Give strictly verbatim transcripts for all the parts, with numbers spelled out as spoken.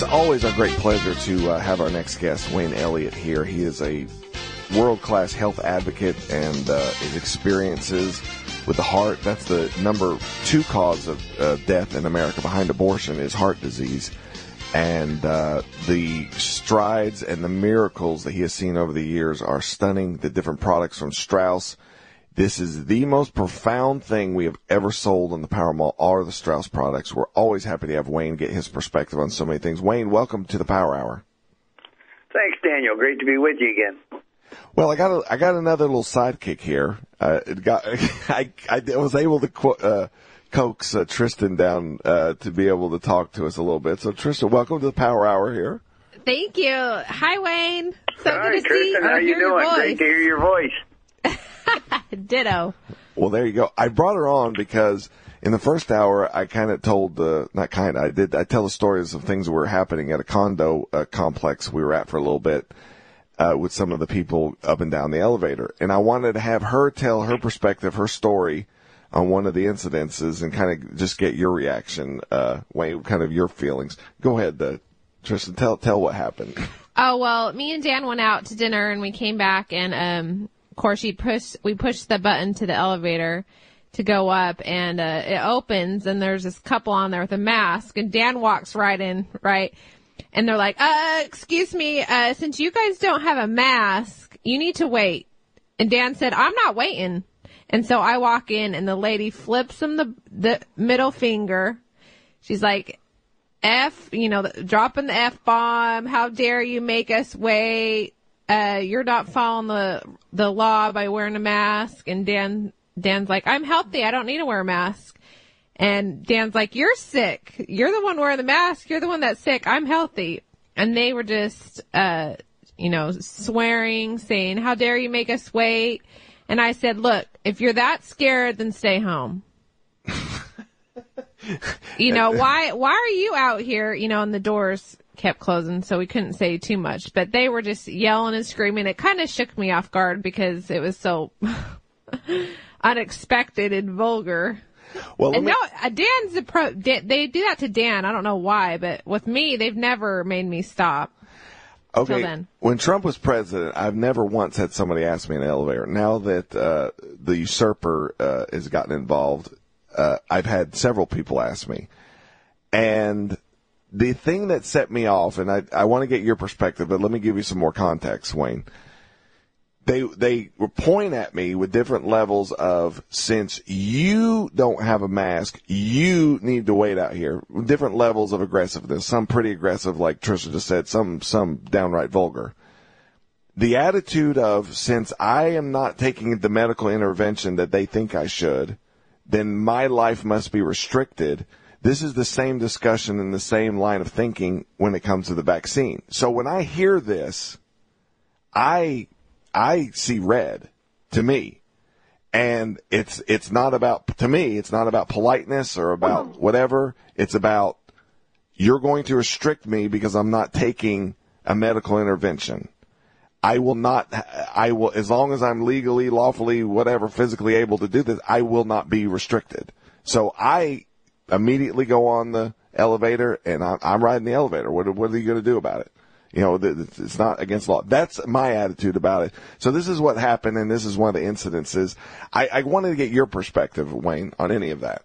It's always a great pleasure to uh, have our next guest, Wayne Elliott, here. He is a world-class health advocate, and uh, his experiences with the heart, that's the number two cause of uh, death in America behind abortion, is heart disease. And uh, the strides and the miracles that he has seen over the years are stunning. The different products from Strauss. This is the most profound thing we have ever sold on the Power Mall, are the Strauss products. We're always happy to have Wayne get his perspective on so many things. Wayne, welcome to the Power Hour. Thanks, Daniel. Great to be with you again. Well, I got a, I got another little sidekick here. Uh, it got I, I was able to qu- uh, coax uh, Tristan down uh, to be able to talk to us a little bit. So, Tristan, welcome to the Power Hour here. Thank you. Hi, Wayne. So Hi, good to Tristan. see How or you hear your doing? voice. Great to hear your voice. Ditto. Well, there you go. I brought her on because in the first hour, I kind of told the, not kind of, I did, I tell the stories of things that were happening at a condo uh, complex we were at for a little bit uh, with some of the people up and down the elevator. And I wanted to have her tell her perspective, her story on one of the incidences and kind of just get your reaction, uh, Wayne, kind of your feelings. Go ahead, uh, Tristan, tell, tell what happened. Oh, well, me and Dan went out to dinner and we came back and, um, of course, she pushed, we pushed the button to the elevator to go up, and uh, it opens, and there's this couple on there with a mask, and Dan walks right in, right? And they're like, uh, excuse me, uh, since you guys don't have a mask, you need to wait. And Dan said, I'm not waiting. And so I walk in, and the lady flips him the, the middle finger. She's like, F, you know, dropping the F-bomb. How dare you make us wait? Uh, you're not following the the law by wearing a mask. And Dan Dan's like, I'm healthy. I don't need to wear a mask. And Dan's like, you're sick. You're the one wearing the mask. You're the one that's sick. I'm healthy. And they were just, uh, you know, swearing, saying, how dare you make us wait? And I said, look, if you're that scared, then stay home. You know, why, why are you out here, you know, and the doors kept closing, so we couldn't say too much, but they were just yelling and screaming. It kind of shook me off guard because it was so unexpected and vulgar. Well, and me... no, Dan's a pro, Dan, they do that to Dan. I don't know why, but with me, they've never made me stop. Okay. Till then. When Trump was president, I've never once had somebody ask me in an elevator. Now that uh, the usurper uh, has gotten involved, uh, I've had several people ask me. And the thing that set me off, and I, I want to get your perspective, but let me give you some more context, Wayne. They they were pointing at me with different levels of, since you don't have a mask, you need to wait out here. Different levels of aggressiveness. Some pretty aggressive, like Trisha just said. Some some downright vulgar. The attitude of, since I am not taking the medical intervention that they think I should, then my life must be restricted. This is the same discussion and the same line of thinking when it comes to the vaccine. So when I hear this, I I see red, to me. And it's it's not about, to me, it's not about politeness or about whatever. It's about, you're going to restrict me because I'm not taking a medical intervention. I will not, I will, as long as I'm legally, lawfully, whatever, physically able to do this, I will not be restricted. So I immediately go on the elevator, and I'm, I'm riding the elevator. What, what are you going to do about it? You know, it's not against law. That's my attitude about it. So this is what happened, and this is one of the incidences. I, I wanted to get your perspective, Wayne, on any of that.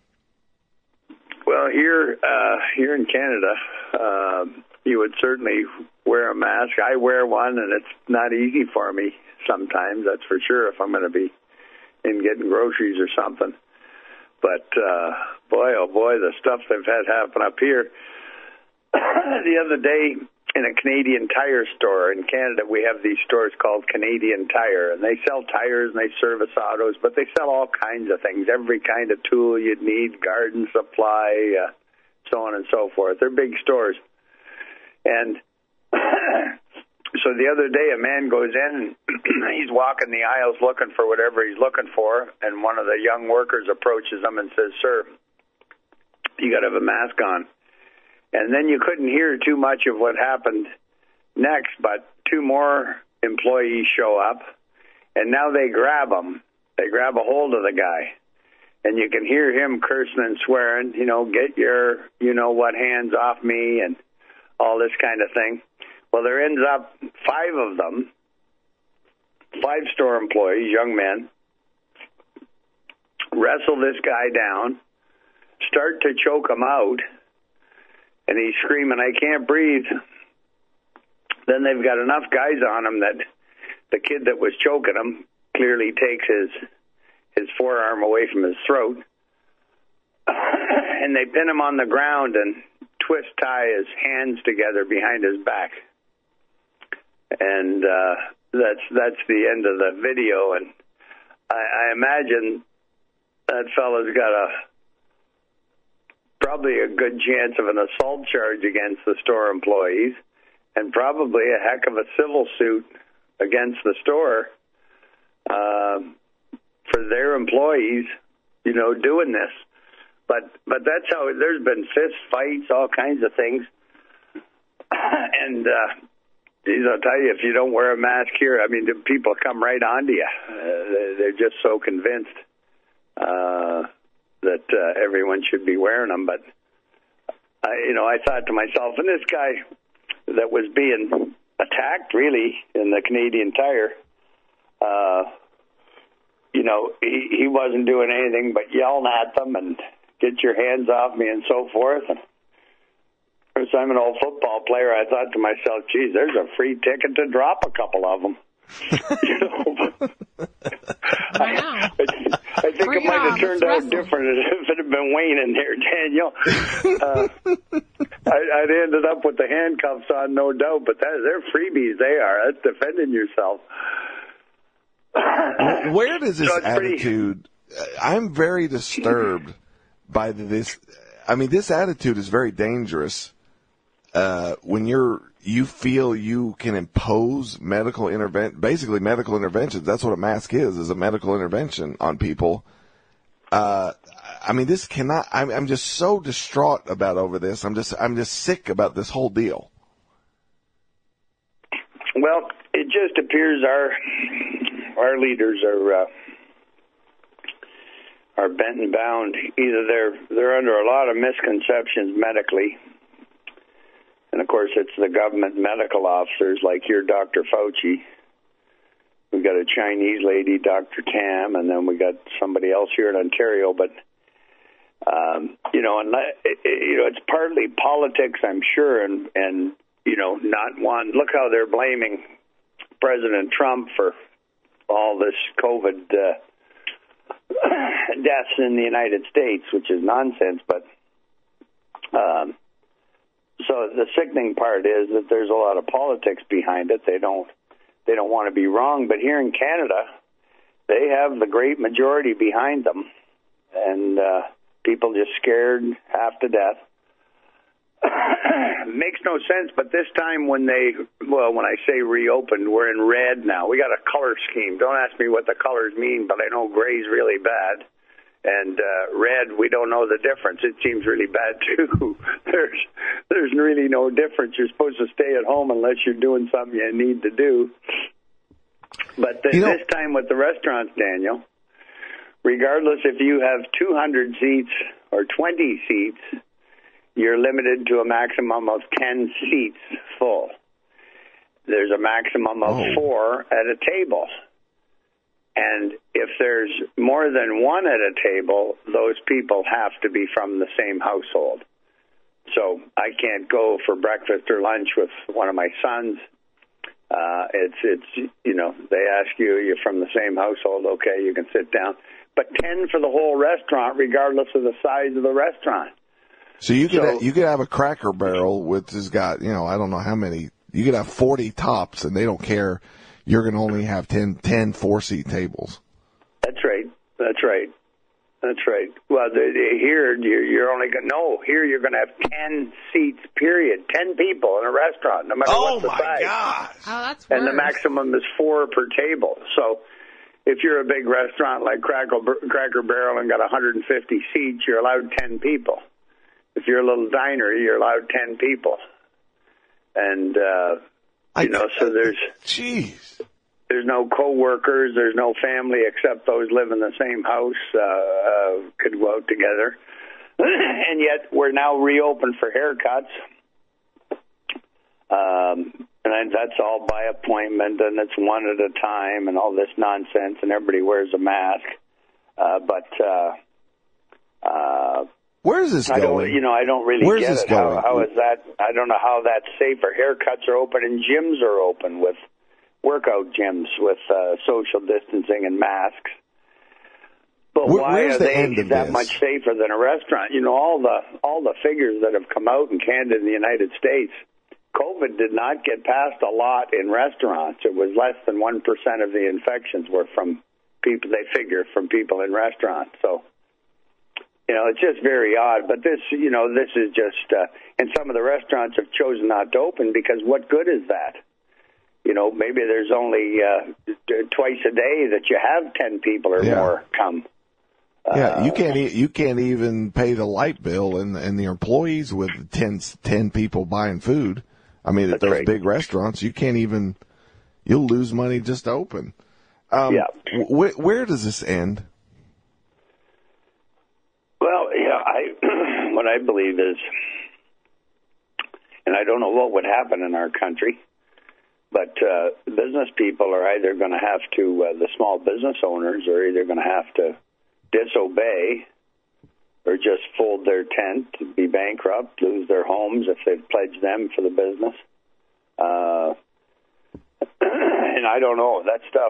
Well, here, uh, here in Canada, uh, you would certainly wear a mask. I wear one, and it's not easy for me sometimes, that's for sure, if I'm going to be in getting groceries or something. But, uh, boy, oh boy, the stuff they've had happen up here. The other day in a Canadian Tire store in Canada, we have these stores called Canadian Tire, and they sell tires and they service autos, but they sell all kinds of things, every kind of tool you'd need, garden supply, uh, so on and so forth. They're big stores. And so the other day, a man goes in, and he's walking the aisles looking for whatever he's looking for, and one of the young workers approaches him and says, "Sir, you got to have a mask on." And then you couldn't hear too much of what happened next, but two more employees show up, and now they grab him. They grab a hold of the guy, and you can hear him cursing and swearing, you know, get your, you know what, hands off me, and all this kind of thing. Well, there ends up five of them, five store employees, young men, wrestle this guy down, start to choke him out, and he's screaming, "I can't breathe." Then they've got enough guys on him that the kid that was choking him clearly takes his his forearm away from his throat, and they pin him on the ground and twist tie his hands together behind his back. And uh, that's that's the end of the video. And I, I imagine that fella's got a probably a good chance of an assault charge against the store employees, and probably a heck of a civil suit against the store uh, for their employees, you know, doing this. But but that's how there's been fist fights, all kinds of things. And uh, geez, I'll tell you, if you don't wear a mask here, I mean, the people come right onto you. Uh, they're just so convinced uh, that uh, everyone should be wearing them. But I, you know, I thought to myself, and this guy that was being attacked, really, in the Canadian Tire, uh, you know, he, he wasn't doing anything but yelling at them and get your hands off me and so forth. And since I'm an old football player, I thought to myself, geez, there's a free ticket to drop a couple of them. You know? I know. I, I think Bring it might it have on. turned Let's out wrestle. different if it had been Wayne in there, Daniel. Uh, I, I'd ended up with the handcuffs on, no doubt, but that, they're freebies. They are. That's defending yourself. Where does this So it's pretty- attitude? I'm very disturbed by this. I mean, this attitude is very dangerous. Uh, when you're, you feel you can impose medical intervention, basically medical interventions. That's what a mask is, is a medical intervention on people. Uh, I mean, this cannot, I'm, I'm just so distraught about over this. I'm just, I'm just sick about this whole deal. Well, it just appears our our leaders are uh, are bent and bound. Either they're they're under a lot of misconceptions medically, and of course it's the government medical officers like your Doctor Fauci. We've got a Chinese lady, Doctor Tam, and then we got somebody else here in Ontario. But um, you know, and it, it, you know, it's partly politics, I'm sure, and and you know, not one. Look how they're blaming President Trump for all this COVID uh, deaths in the United States, which is nonsense. But um, so the sickening part is that there's a lot of politics behind it. They don't they don't want to be wrong. But here in Canada, they have the great majority behind them, and uh, people just scared half to death. Makes no sense, but this time when they, well, when I say reopened, we're in red now. We got a color scheme. Don't ask me what the colors mean, but I know gray's really bad. And uh, red, we don't know the difference. It seems really bad, too. there's there's really no difference. You're supposed to stay at home unless you're doing something you need to do. But th- You know- this time with the restaurants, Daniel, regardless if you have two hundred seats or twenty seats, you're limited to a maximum of ten seats full. There's a maximum of Oh. four at a table. And if there's more than one at a table, those people have to be from the same household. So I can't go for breakfast or lunch with one of my sons. Uh, it's, it's you know, they ask you, you're from the same household, okay, you can sit down. But ten for the whole restaurant, regardless of the size of the restaurant. So you could, So- have, you could have a Cracker Barrel which has got, you know, I don't know how many, you could have forty tops and they don't care. You're going to only have ten, ten four-seat tables. That's right. That's right. That's right. Well, the, the, here you're, you're only going no. Here you're going to have ten seats. Period. Ten people in a restaurant, no matter Oh what the my size. gosh! Oh, that's worse. And the maximum is four per table. So, if you're a big restaurant like Cracker, Cracker Barrel and got one hundred fifty seats, you're allowed ten people. If you're a little diner, you're allowed ten people. And uh, you know, so there's. Jeez. There's no co-workers. There's no family except those live in the same house uh, uh, could go out together. And yet we're now reopened for haircuts. Um, and then that's all by appointment, and it's one at a time, and all this nonsense, and everybody wears a mask. Uh, but uh, uh, where is this I going? don't, you know, I don't really Where's get this it. going? How, how is that? I don't know how that's safer. Haircuts are open, and gyms are open with workout gyms with uh, social distancing and masks. But Where, why are the they end of that this? much safer than a restaurant? You know, all the all the figures that have come out in Canada and the United States, COVID did not get past a lot in restaurants. It was less than one percent of the infections were from people, they figure, from people in restaurants. So, you know, it's just very odd. But this, you know, this is just, uh, and some of the restaurants have chosen not to open because what good is that? You know, maybe there's only uh, twice a day that you have ten people or Yeah. more come. Yeah, you can't e- you can't even pay the light bill and and the employees with ten, ten people buying food. I mean, at That's those right. big restaurants, you can't even. You'll lose money just to open. Um, Yeah. Wh- where does this end? Well, yeah, I what I believe is, and I don't know what would happen in our country, but uh, business people are either going to have to, uh, the small business owners are either going to have to disobey or just fold their tent, be bankrupt, lose their homes if they've pledged them for the business. Uh, and I don't know, that stuff,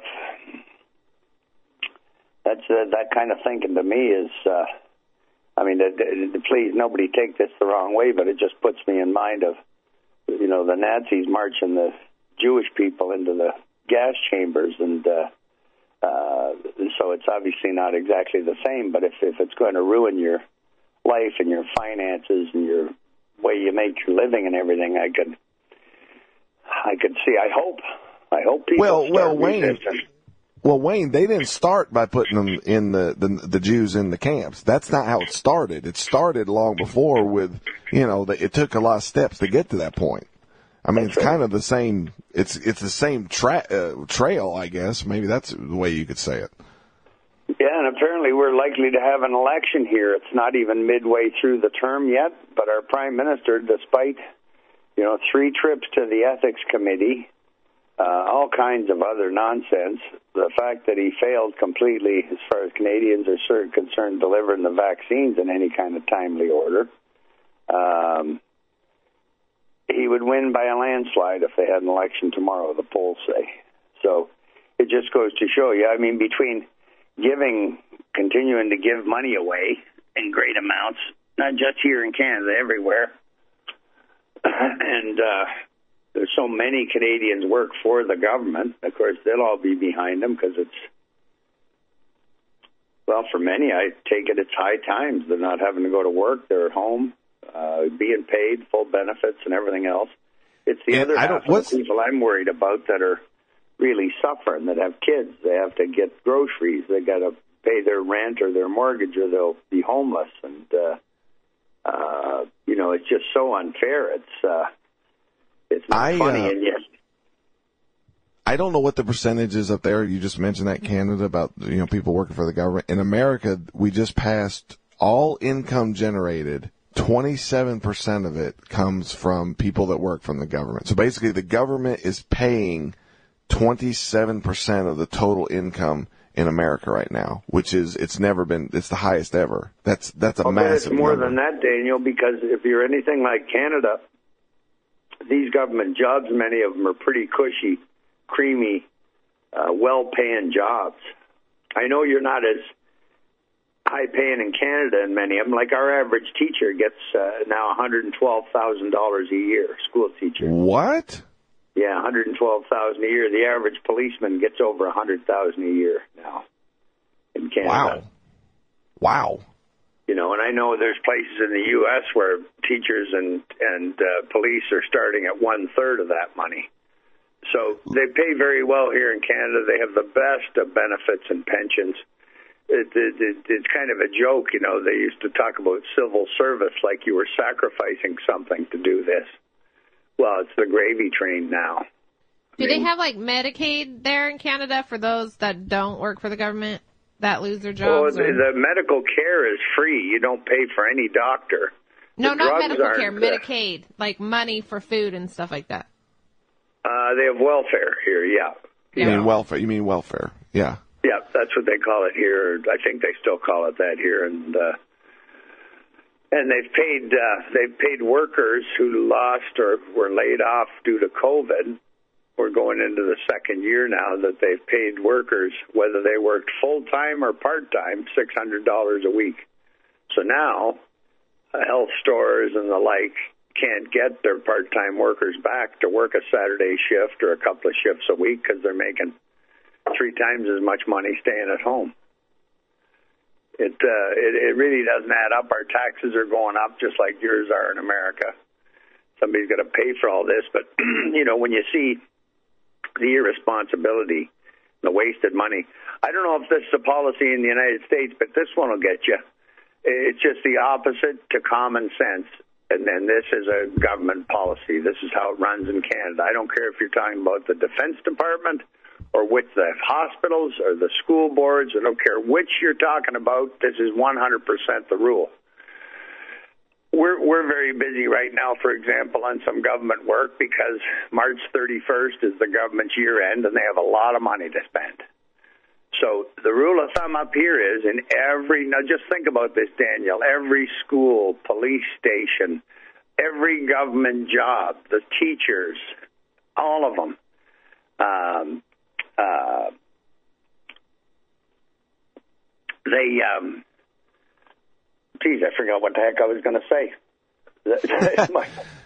that's uh, that kind of thinking to me is, uh, I mean, uh, please, nobody take this the wrong way, but it just puts me in mind of, you know, the Nazis marching the Jewish people into the gas chambers, and uh, uh, so it's obviously not exactly the same, but if, if it's going to ruin your life and your finances and your way you make your living and everything, I could, I could see, I hope, I hope people Well, start well, Wayne. resisting. Well, Wayne, they didn't start by putting them in the, the the Jews in the camps. That's not how it started. It started long before with, you know, the, it took a lot of steps to get to that point. I mean, That's it's right. kind of the same. It's it's the same tra- uh, trail, I guess. Maybe that's the way you could say it. Yeah, and apparently we're likely to have an election here. It's not even midway through the term yet, but our prime minister, despite, you know, three trips to the ethics committee, uh, all kinds of other nonsense, the fact that he failed completely as far as Canadians are concerned delivering the vaccines in any kind of timely order, um, he would win by a landslide if they had an election tomorrow, the polls say. So it just goes to show you, I mean, between giving, continuing to give money away in great amounts, not just here in Canada, everywhere, and uh, there's so many Canadians work for the government, of course, they'll all be behind them because it's, well, for many, I take it it's high times. They're not having to go to work. They're at home, uh, being paid, full benefits and everything else. It's the And other I half don't- of the what's- people I'm worried about that are really suffering, that have kids. They have to get groceries. They got to pay their rent or their mortgage or they'll be homeless. And, uh, uh, you know, it's just so unfair. It's, uh, it's not I, funny. uh, And yet, I don't know what the percentage is up there. You just mentioned that Canada about, you know, people working for the government. In America, we just passed all income generated. twenty-seven percent of it comes from people that work from the government. So basically the government is paying twenty-seven percent of the total income in America right now, which is, it's never been, it's the highest ever. That's, that's a I'll bet massive it's more number. than that, Daniel, because if you're anything like Canada, these government jobs, many of them are pretty cushy, creamy, uh, well-paying jobs. I know you're not as high-paying in Canada in many of them. Like our average teacher gets uh, now one hundred twelve thousand dollars a year, school teacher. What? Yeah, one hundred twelve thousand dollars a year. The average policeman gets over one hundred thousand dollars a year now in Canada. Wow. Wow. You know, and I know there's places in the U S where teachers and and uh, police are starting at one third of that money. So they pay very well here in Canada. They have the best of benefits and pensions. It, it, it, it's kind of a joke, you know. They used to talk about civil service like you were sacrificing something to do this. Well, it's the gravy train now. Do I they mean, have like Medicaid there in Canada for those that don't work for the government that lose their Well, jobs? the, or- the medical care is free. You don't pay for any doctor. No, the not drugs medical care, aren't, uh, Medicaid, like money for food and stuff like that. Uh, they have welfare here, yeah. You Yeah. mean welfare? You mean welfare? Yeah. Yeah, that's what they call it here. I think they still call it that here, and uh, and they've paid uh, they've paid workers who lost or were laid off due to COVID. We're going into the second year now that they've paid workers, whether they worked full time or part time, six hundred dollars a week. So now, uh, health stores and the like can't get their part time workers back to work a Saturday shift or a couple of shifts a week because they're making three times as much money staying at home. It, uh, it it really doesn't add up. Our taxes are going up just like yours are in America. Somebody's got to pay for all this, but you know, when you see the irresponsibility, the wasted money, I don't know if this is a policy in the United States, but this one will get you. It's just the opposite to common sense. And then this is a government policy. This is how it runs in Canada. I don't care if you're talking about the Defense Department or with the hospitals or the school boards. I don't care which you're talking about. This is one hundred percent the rule. We're we're very busy right now, for example, on some government work because March thirty-first is the government's year end, and they have a lot of money to spend. So the rule of thumb up here is in every, now just think about this, Daniel, every school, police station, every government job, the teachers, all of them, um, uh, they, um, geez, I forgot what the heck I was going to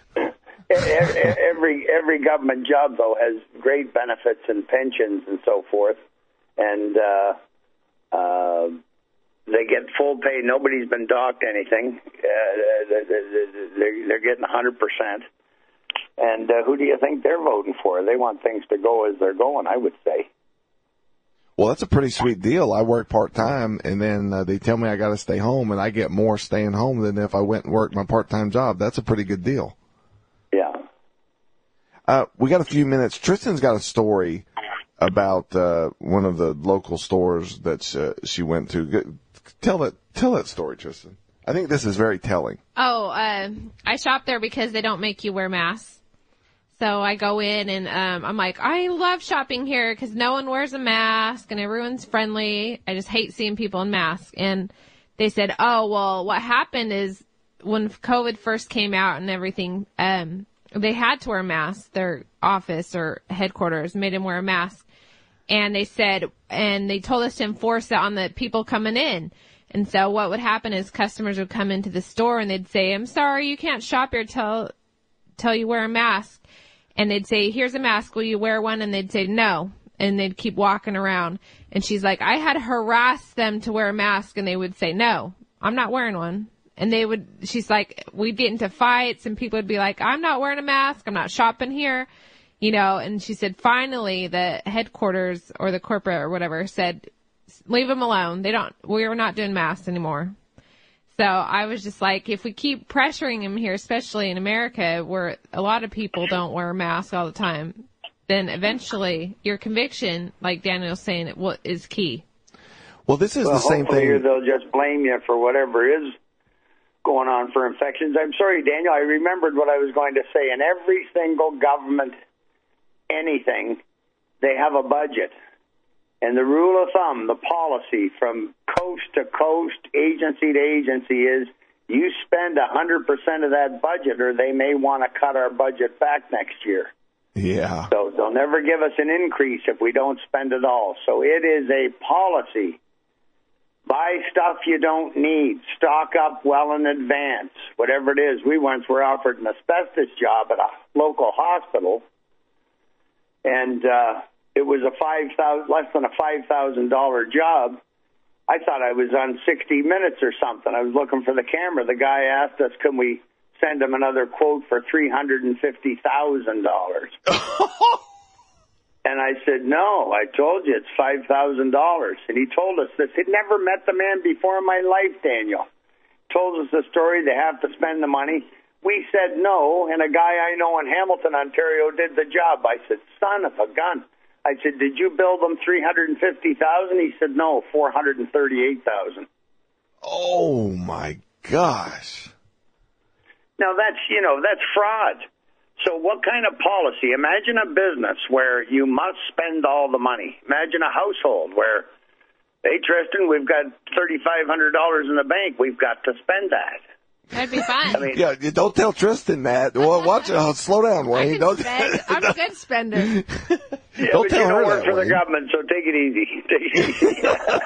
say. every, every government job, though, has great benefits and pensions and so forth. And uh, uh, they get full pay. Nobody's been docked anything. Uh, they're, they're getting one hundred percent. And uh, who do you think they're voting for? They want things to go as they're going, I would say. Well, that's a pretty sweet deal. I work part-time, and then uh, they tell me I got to stay home, and I get more staying home than if I went and worked my part-time job. That's a pretty good deal. Yeah. Uh, we got a few minutes. Tristan's got a story about uh, one of the local stores that uh, she went to. Tell that tell that story, Tristan. I think this is very telling. Oh, uh, I shop there because they don't make you wear masks. So I go in and um, I'm like, I love shopping here because no one wears a mask and everyone's friendly. I just hate seeing people in masks. And they said, oh, well, what happened is when COVID first came out and everything, um, they had to wear masks. Their office or headquarters made them wear a mask. And they said, and they told us to enforce that on the people coming in. And so what would happen is customers would come into the store and they'd say, I'm sorry, you can't shop here till, till you wear a mask. And they'd say, here's a mask, will you wear one? And they'd say, no. And they'd keep walking around. And she's like, I had harassed them to wear a mask and they would say, no, I'm not wearing one. And they would, she's like, we'd get into fights and people would be like, I'm not wearing a mask, I'm not shopping here. You know, and she said, finally, the headquarters or the corporate or whatever said, leave them alone. They don't, we're not doing masks anymore. So I was just like, if we keep pressuring them here, especially in America, where a lot of people don't wear masks all the time, then eventually your conviction, like Daniel's saying, it will, is key. Well, this is well, the same thing. Here they'll just blame you for whatever is going on for infections. I'm sorry, Daniel, I remembered what I was going to say. In every single government anything, they have a budget. And the rule of thumb, the policy from coast to coast, agency to agency is you spend one hundred percent of that budget or they may want to cut our budget back next year. Yeah. So they'll never give us an increase if we don't spend it all. So it is a policy. Buy stuff you don't need. Stock up well in advance. Whatever it is. We once were offered an asbestos job at a local hospital. And uh, it was a five thousand less than a five thousand dollar job. I thought I was on sixty minutes or something. I was looking for the camera. The guy asked us, "Can we send him another quote for three hundred and fifty thousand dollars?" And I said, "No, I told you it's five thousand dollars." And he told us this. He'd never met the man before in my life, Daniel. Told us the story. They have to spend the money. We said no, and a guy I know in Hamilton, Ontario, did the job. I said, son of a gun. I said, did you bill them three hundred fifty thousand dollars? He said, no, four hundred thirty-eight thousand dollars. Oh, my gosh. Now, that's, you know, that's fraud. So what kind of policy? Imagine a business where you must spend all the money. Imagine a household where, hey, Tristan, we've got thirty-five hundred dollars in the bank. We've got to spend that. That'd be fun. I mean, Yeah, you don't tell Tristan that. Well, watch it. Oh, slow down, I Wayne. can Don't, spend. I'm a good spender. yeah, don't but tell you her don't work that, for Wayne. the government, so take it easy. Take it easy.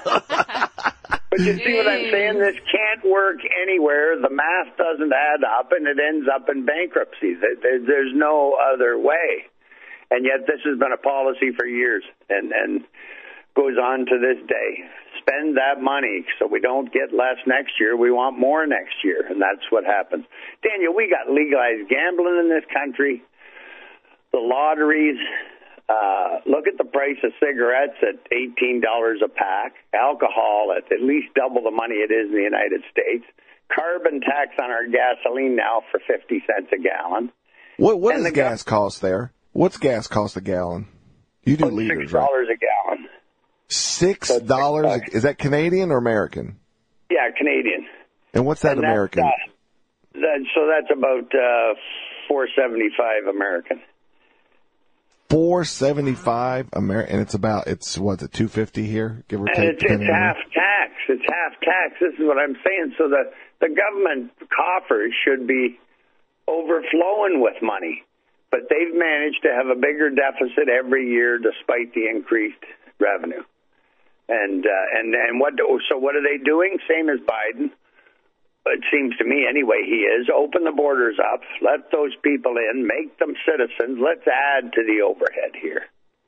But you see what I'm saying? This can't work anywhere. The math doesn't add up, and it ends up in bankruptcy. There's no other way. And yet this has been a policy for years and, and goes on to this day. Spend that money so we don't get less next year. We want more next year, and that's what happens. Daniel, we got legalized gambling in this country, the lotteries. Uh, look at the price of cigarettes at eighteen dollars a pack, alcohol at at least double the money it is in the United States, carbon tax on our gasoline now for fifty cents a gallon. What what And does the gas cost there? What's gas cost a gallon? You do About liters, six right? dollars a gallon. Six So it's dollars. six bucks. Is that Canadian or American? Yeah, Canadian. And what's that And that's, American? uh, that, so that's about uh, four seventy-five American. Four seventy five American, and it's about it's what's it two fifty here, give or And take. it's, it's depending on- half tax. It's half tax. This is what I'm saying. So the the government coffers should be overflowing with money, but they've managed to have a bigger deficit every year despite the increased revenue. And uh, and and what so what are they doing? Same as Biden. It seems to me anyway he is. Open the borders up. Let those people in. Make them citizens. Let's add to the overhead here.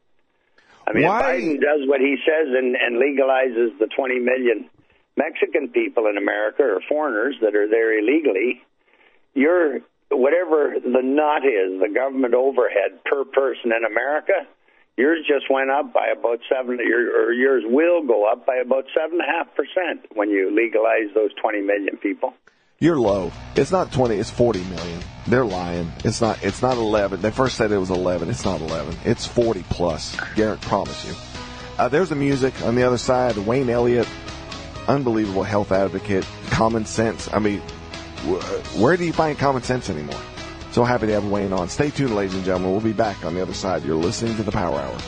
I mean, Why- if Biden does what he says and, and legalizes the twenty million Mexican people in America or foreigners that are there illegally, you're, whatever the nut is, the government overhead per person in America, yours just went up by about seven, or yours will go up by about seven and a half percent when you legalize those twenty million people. You're low. It's not twenty. It's forty million. They're lying. It's not. It's not eleven. They first said it was eleven. It's not eleven. It's forty plus. Garrett, promise you. Uh, there's the music on the other side. Wayne Elliott, unbelievable health advocate. Common sense. I mean, wh- where do you find common sense anymore? So happy to have Wayne on. Stay tuned, ladies and gentlemen. We'll be back on the other side. You're listening to the Power Hour.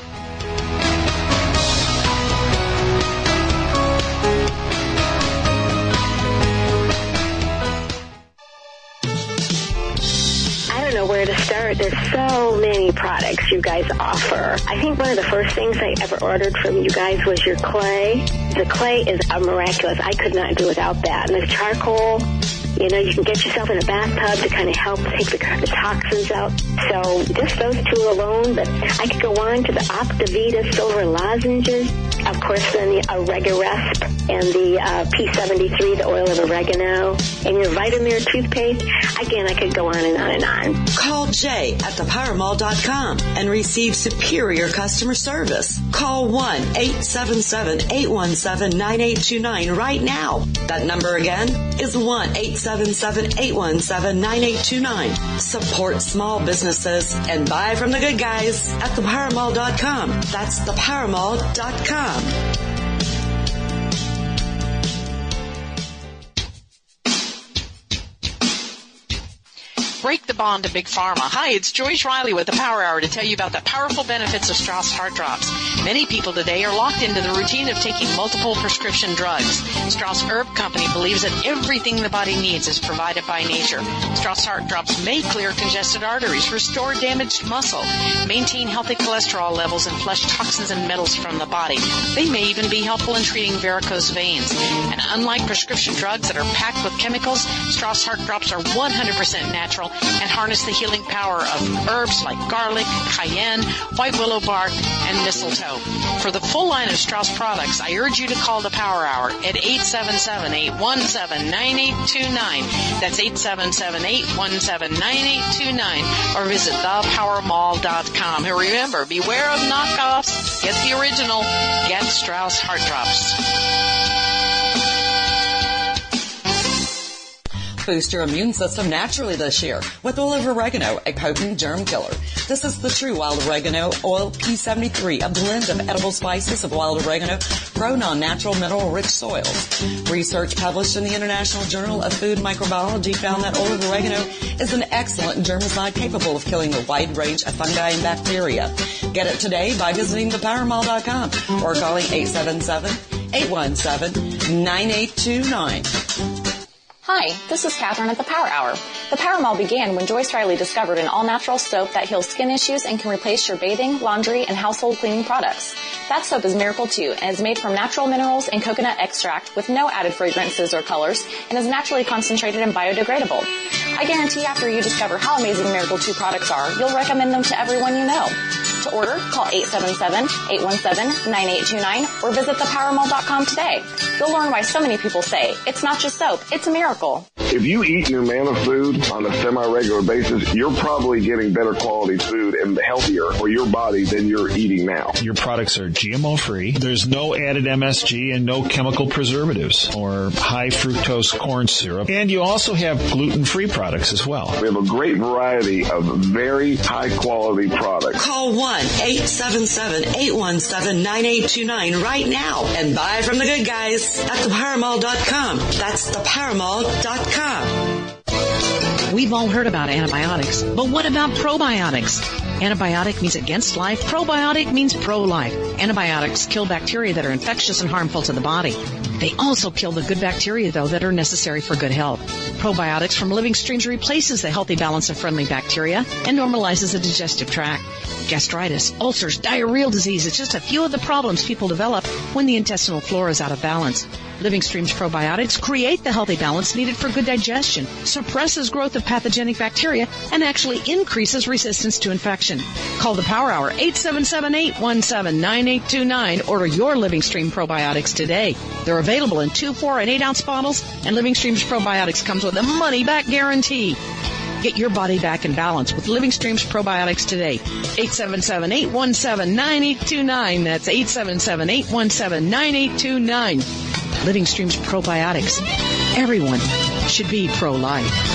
I don't know where to start. There's so many products you guys offer. I think one of the first things I ever ordered from you guys was your clay. The clay is a miraculous. I could not do without that. And the charcoal, you know, you can get yourself in a bathtub to kind of help take the, the toxins out. So just those two alone, but I could go on to the Optavita silver lozenges. Of course, then the Oregaresp and the uh, P seventy-three, the oil of oregano, and your Vitamir toothpaste. Again, I could go on and on and on. Call Jay at the power mall dot com and receive superior customer service. Call one eight seven seven, eight one seven, nine eight two nine right now. That number again is one eight seven seven, eight one seven, nine eight two nine. Support small businesses and buy from the good guys at the power mall dot com. That's the power mall dot com. Break the bond to Big Pharma. Hi, it's Joyce Riley with the Power Hour to tell you about the powerful benefits of Strauss Heart Drops. Many people today are locked into the routine of taking multiple prescription drugs. Strauss Herb Company believes that everything the body needs is provided by nature. Strauss Heart Drops may clear congested arteries, restore damaged muscle, maintain healthy cholesterol levels, and flush toxins and metals from the body. They may even be helpful in treating varicose veins. And unlike prescription drugs that are packed with chemicals, Strauss Heart Drops are one hundred percent natural and harness the healing power of herbs like garlic, cayenne, white willow bark, and mistletoe. For the full line of Strauss products, I urge you to call the Power Hour at eight seven seven, eight one seven, nine eight two nine. That's eight seven seven, eight one seven, nine eight two nine. Or visit the power mall dot com. And remember, beware of knockoffs. Get the original. Get Strauss Heart Drops. Boost your immune system naturally this year with oil of oregano, a potent germ killer. This is the true wild oregano oil P seventy-three, a blend of edible spices of wild oregano grown on natural mineral-rich soils. Research published in the International Journal of Food Microbiology found that oil of oregano is an excellent germicide capable of killing a wide range of fungi and bacteria. Get it today by visiting the power mall dot com or calling eight seven seven, eight one seven, nine eight two nine. Hi, this is Catherine at the Power Hour. The Power Mall began when Joyce Riley discovered an all-natural soap that heals skin issues and can replace your bathing, laundry, and household cleaning products. That soap is Miracle two and is made from natural minerals and coconut extract with no added fragrances or colors and is naturally concentrated and biodegradable. I guarantee after you discover how amazing Miracle two products are, you'll recommend them to everyone you know. To order, call eight seven seven, eight one seven, nine eight two nine or visit the power mall dot com today. You'll learn why so many people say, it's not just soap, it's a miracle. If you eat Numanna food on a semi-regular basis, you're probably getting better quality food and healthier for your body than you're eating now. Your products are G M O-free. There's no added M S G and no chemical preservatives or high fructose corn syrup. And you also have gluten-free products as well. We have a great variety of very high-quality products. Call one eight seven seven, eight one seven, nine eight two nine right now and buy from the good guys at the power mall dot com. That's the power mall dot com. We've all heard about antibiotics, but what about probiotics? Antibiotic means against life. Probiotic means pro-life. Antibiotics kill bacteria that are infectious and harmful to the body. They also kill the good bacteria, though, that are necessary for good health. Probiotics from Living Streams replaces the healthy balance of friendly bacteria and normalizes the digestive tract. Gastritis, ulcers, diarrheal disease, it's just a few of the problems people develop when the intestinal flora is out of balance. Living Streams probiotics create the healthy balance needed for good digestion, suppresses growth of pathogenic bacteria, and actually increases resistance to infection. Call the Power Hour, eight seven seven, eight one seven, nine eight two nine. Order your Living Stream probiotics today. They're available in two, four, and eight ounce bottles, and Living Streams probiotics comes with a money-back guarantee. Get your body back in balance with Living Streams probiotics today. eight seven seven, eight one seven, nine eight two nine. That's eight seven seven, eight one seven, nine eight two nine. Living Streams probiotics. Everyone should be pro-life.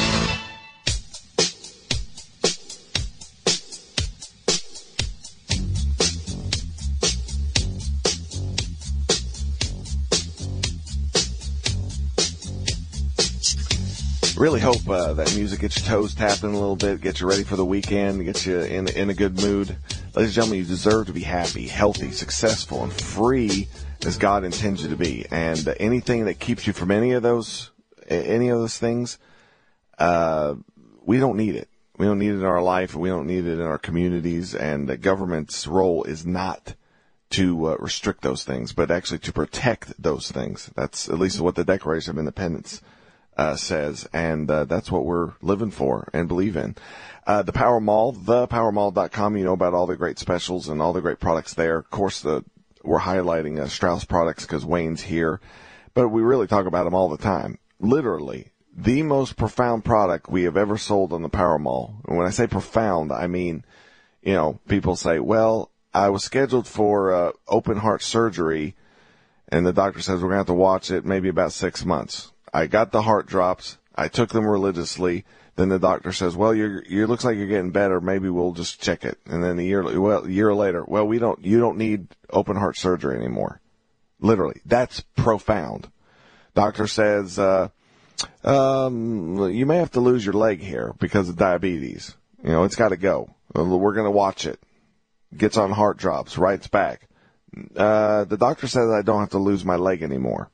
Really hope uh, that music gets your toes tapping a little bit, gets you ready for the weekend, gets you in in a good mood. Ladies and gentlemen, you deserve to be happy, healthy, successful, and free as God intends you to be. And uh, anything that keeps you from any of those, any of those things, uh, we don't need it. We don't need it in our life. We don't need it in our communities. And the government's role is not to uh, restrict those things, but actually to protect those things. That's at least what the Declaration of Independence Uh, says, and uh, that's what we're living for and believe in. Uh, the Power Mall, the power mall dot com, you know about all the great specials and all the great products there. Of course, the, we're highlighting uh, Strauss products because Wayne's here, but we really talk about them all the time. Literally, the most profound product we have ever sold on the Power Mall. And when I say profound, I mean, you know, people say, well, I was scheduled for uh, open heart surgery, and the doctor says we're going to have to watch it maybe about six months. I got the heart drops. I took them religiously. Then the doctor says, well, you're, you looks like you're getting better. Maybe we'll just check it. And then a year, well, a year later, well, we don't, you don't need open heart surgery anymore. Literally. That's profound. Doctor says, uh, um, you may have to lose your leg here because of diabetes. You know, it's got to go. We're going to watch it. Gets on heart drops, writes back. Uh, the doctor says I don't have to lose my leg anymore.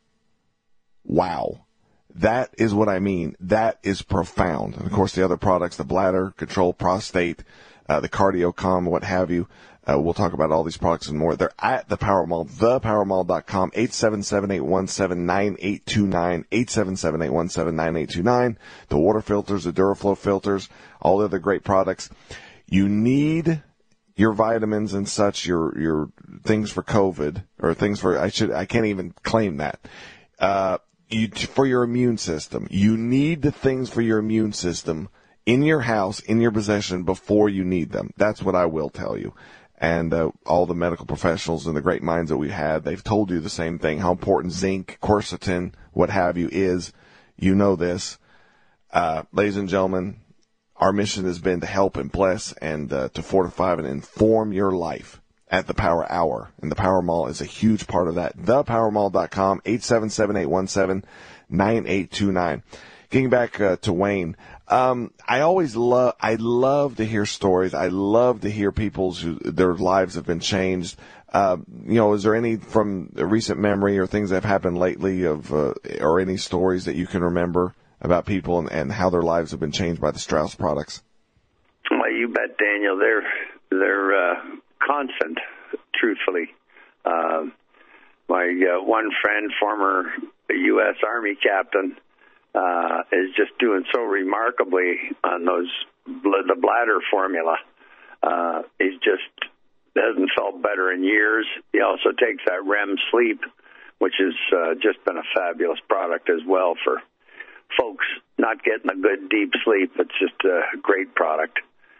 Wow. That is what I mean. That is profound. And of course, the other products, the bladder control, prostate, uh, the CardioCom, what have you. Uh, we'll talk about all these products and more. They're at the Power Mall, the power mall dot com, eight seven seven, eight one seven, nine eight two nine, eight seven seven, eight one seven, nine eight two nine. The water filters, the Duraflow filters, all the other great products. You need your vitamins and such, your, your things for COVID, or things for, I should, I can't even claim that. Uh, You, for your immune system. You need the things for your immune system in your house, in your possession, before you need them. That's what I will tell you. And uh, all the medical professionals and the great minds that we've had, they've told you the same thing, how important zinc, quercetin, what have you is. You know this. Uh, ladies and gentlemen, our mission has been to help and bless and uh, to fortify and inform your life at the Power Hour. And the Power Mall is a huge part of that. the power mall dot com, eight seven seven, eight one seven, nine eight two nine. Getting back uh, to Wayne, um, I always love, I love to hear stories. I love to hear people's, who, their lives have been changed. Uh, you know, is there any from a recent memory or things that have happened lately of, uh, or any stories that you can remember about people and, and how their lives have been changed by the Strauss products? Well, you bet, Daniel. They're, they're, uh, constant, truthfully. Uh, my, uh, one friend, former U S Army captain, Uh, is just doing so remarkably on those the bladder formula. Uh, he's just hasn't felt better in years. He also takes that R E M sleep, which has uh, just been a fabulous product as well for folks not getting a good deep sleep. It's just a great product,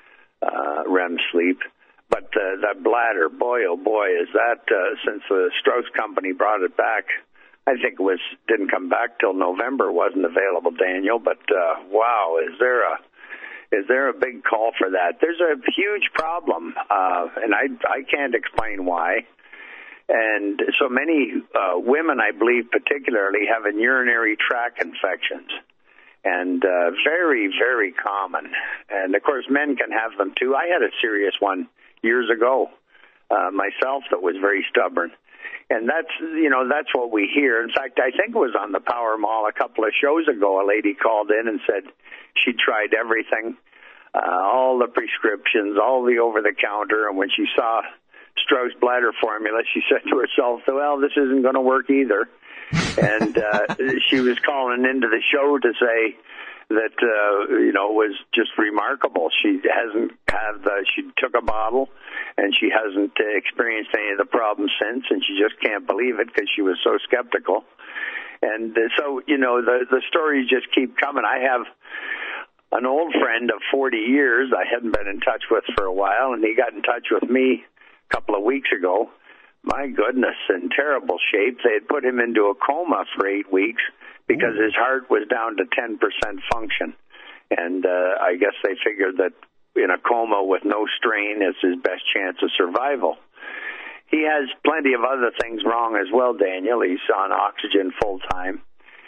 uh, R E M sleep. But uh, that bladder, boy, oh boy, is that uh, since the Strauss company brought it back. I think it was didn't come back till November. Wasn't available, Daniel. But uh, wow, is there a is there a big call for that? There's a huge problem, uh, and I I can't explain why. And so many uh, women, I believe, particularly, having urinary tract infections, and uh, very very common. And of course, men can have them too. I had a serious one years ago uh, myself that was very stubborn. And that's, you know, that's what we hear. In fact, I think it was on the Power Mall a couple of shows ago, a lady called in and said she tried everything, uh, all the prescriptions, all the over-the-counter, and when she saw Strauss bladder formula, she said to herself, well, this isn't going to work either. And uh, she was calling into the show to say that, uh, you know, was just remarkable. She hasn't had the, she took a bottle, and she hasn't uh, experienced any of the problems since, and she just can't believe it because she was so skeptical. And uh, so, you know, the the stories just keep coming. I have an old friend of forty years I hadn't been in touch with for a while, and he got in touch with me a couple of weeks ago. My goodness, in terrible shape. They had put him into a coma for eight weeks because his heart was down to ten percent function. And uh, I guess they figured that in a coma with no strain is his best chance of survival. He has plenty of other things wrong as well, Daniel. He's on oxygen full time.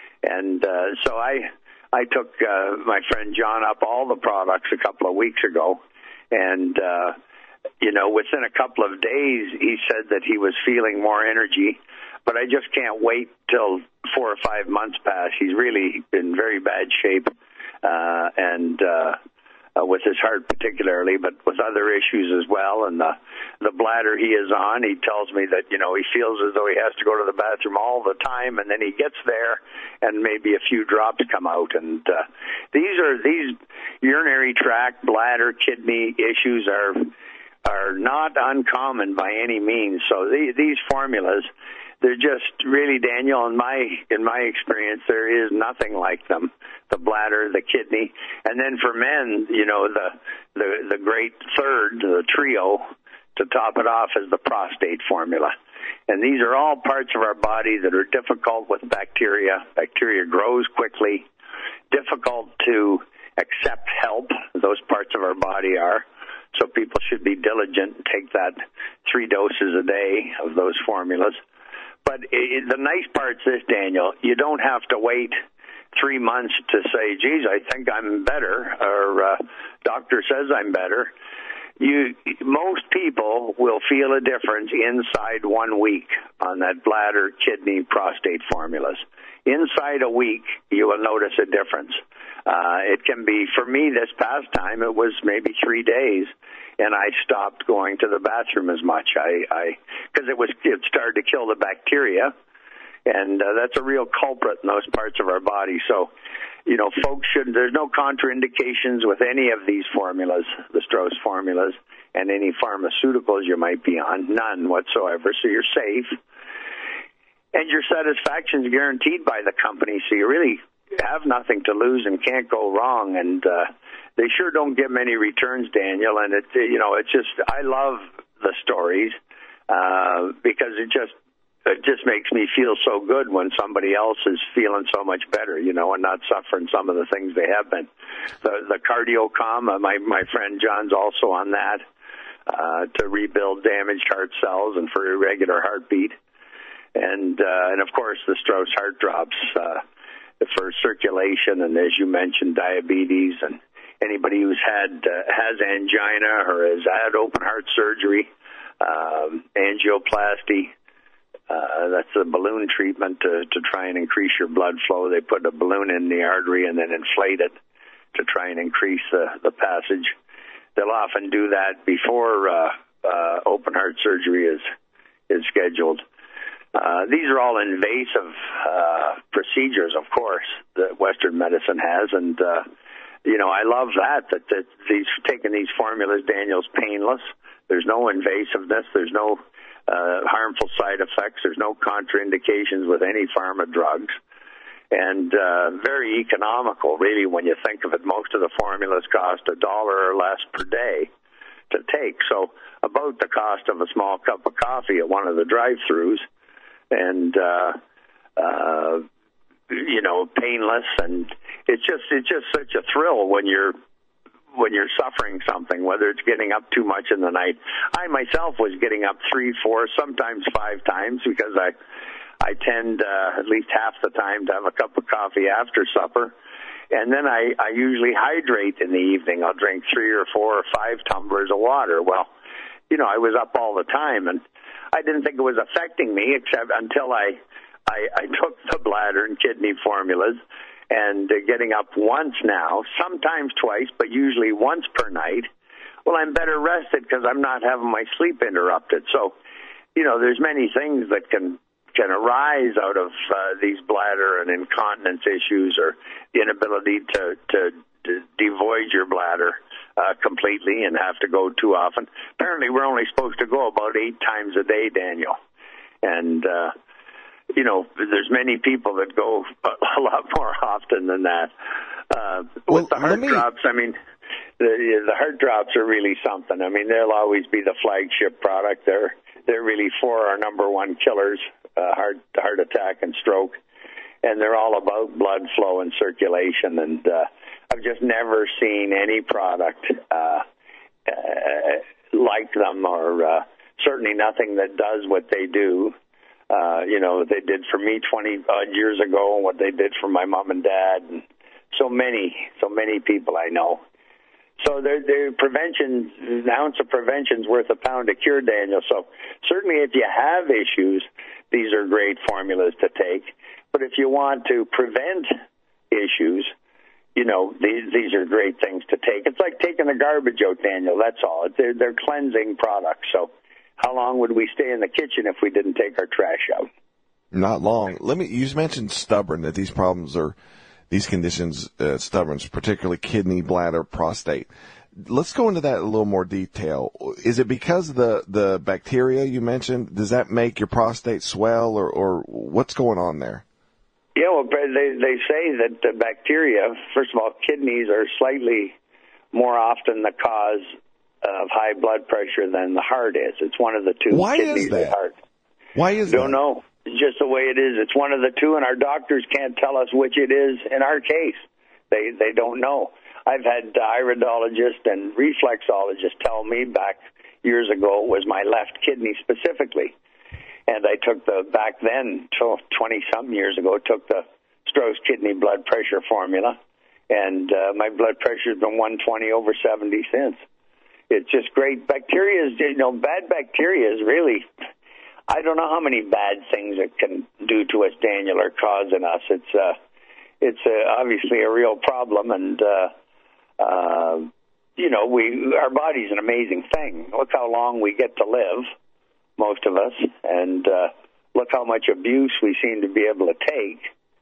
And uh, so I I took uh, my friend John up all the products a couple of weeks ago. And, uh, you know, within a couple of days, he said that he was feeling more energy. But I just can't wait till four or five months pass. He's really in very bad shape. Uh, and... Uh, Uh, with his heart particularly, but with other issues as well. And the, the bladder he is on, he tells me that, you know, he feels as though he has to go to the bathroom all the time, and then he gets there and maybe a few drops come out. And uh, these are, these urinary tract, bladder, kidney issues are are not uncommon by any means. So the, these formulas, they're just really, Daniel, in my in my experience, there is nothing like them. The bladder, the kidney, and then for men, you know, the the the great third, the trio, to top it off is the prostate formula. And these are all parts of our body that are difficult with bacteria. Bacteria grows quickly, difficult to accept help. Those parts of our body are. So people should be diligent and take that three doses a day of those formulas. But it, the nice part is this, Daniel, you don't have to wait three months to say, geez, I think I'm better, or uh, doctor says I'm better. You, most people will feel a difference inside one week on that bladder, kidney, prostate formulas. Inside a week, you will notice a difference. Uh, it can be, for me this past time, it was maybe three days, and I stopped going to the bathroom as much. I, I, because it was, it started to kill the bacteria, and uh, that's a real culprit in those parts of our body. So, you know, folks should, there's no contraindications with any of these formulas, the Strauss formulas, and any pharmaceuticals you might be on, none whatsoever. So you're safe, and your satisfaction is guaranteed by the company. So you really have nothing to lose and can't go wrong. And uh, they sure don't get many returns, Daniel. And it, you know, it's just, I love the stories uh, because it just, it just makes me feel so good when somebody else is feeling so much better, you know, and not suffering some of the things they have been. The, the CardioCalm, uh, my, my friend John's also on that, uh, to rebuild damaged heart cells and for irregular heartbeat. And, uh, and of course, the Strauss Heart Drops, uh, for circulation and, as you mentioned, diabetes, and anybody who's had, uh, has angina or has had open heart surgery, um, angioplasty. Uh, that's a balloon treatment to, to try and increase your blood flow. They put a balloon in the artery and then inflate it to try and increase the, the passage. They'll often do that before uh, uh, open heart surgery is is scheduled. Uh, these are all invasive uh, procedures, of course, that Western medicine has, and uh, you know I love that that, that these taking these formulas, Daniel's painless. There's no invasiveness. There's no uh, harmful side effects. There's no contraindications with any pharma drugs. And uh, very economical, really, when you think of it. Most of the formulas cost a dollar or less per day to take. So about the cost of a small cup of coffee at one of the drive-thrus. And, uh, uh, you know, painless. And it's just it's just such a thrill when you're when you're suffering something, whether it's getting up too much in the night. I myself was getting up three, four, sometimes five times because I I tend uh, at least half the time to have a cup of coffee after supper. And then I, I usually hydrate in the evening. I'll drink three or four or five tumblers of water. Well, you know, I was up all the time, and I didn't think it was affecting me except until I, I, I took the bladder and kidney formulas. And uh, getting up once now, sometimes twice, but usually once per night, well, I'm better rested because I'm not having my sleep interrupted. So, you know, there's many things that can can arise out of uh, these bladder and incontinence issues, or the inability to, to, to devoid your bladder uh, completely and have to go too often. Apparently, we're only supposed to go about eight times a day, Daniel. And, uh, you know, there's many people that go a lot more often than that. Uh, well, with the heart me... drops, I mean, the, the heart drops are really something. I mean, they'll always be the flagship product. They're, they're really for our number one killers. Uh, heart heart attack and stroke, and they're all about blood flow and circulation. And uh, I've just never seen any product uh, uh, like them, or uh, certainly nothing that does what they do. Uh, you know, what they did for me twenty odd years ago, and what they did for my mom and dad, and so many, so many people I know. So the prevention, an ounce of prevention is worth a pound of cure, Daniel. So certainly if you have issues, these are great formulas to take. But if you want to prevent issues, you know, these, these are great things to take. It's like taking the garbage out, Daniel, that's all. They're, they're cleansing products. So how long would we stay in the kitchen if we didn't take our trash out? Not long. Let me, you mentioned stubborn, that these problems are, these conditions, uh, stubborn, particularly kidney, bladder, prostate. Let's go into that in a little more detail. Is it because of the, the bacteria you mentioned? Does that make your prostate swell, or, or what's going on there? Yeah, well, they, they say that the bacteria, first of all, kidneys are slightly more often the cause of high blood pressure than the heart is. It's one of the two. Why kidneys is that? And heart. Why is that? Don't know. It's just the way it is. It's one of the two, and our doctors can't tell us which it is in our case. They they don't know. I've had iridologists and reflexologists tell me back years ago it was my left kidney specifically. And I took the, back then, twenty-something years ago, took the Strauss kidney blood pressure formula, and uh, my blood pressure has been one twenty over seventy since. It's just great. Bacteria is, you know, bad bacteria is really, I don't know how many bad things it can do to us, Daniel, or cause in us. It's uh, it's uh, obviously a real problem, and uh, uh, you know, we our body's an amazing thing. Look how long we get to live, most of us, and uh, look how much abuse we seem to be able to take.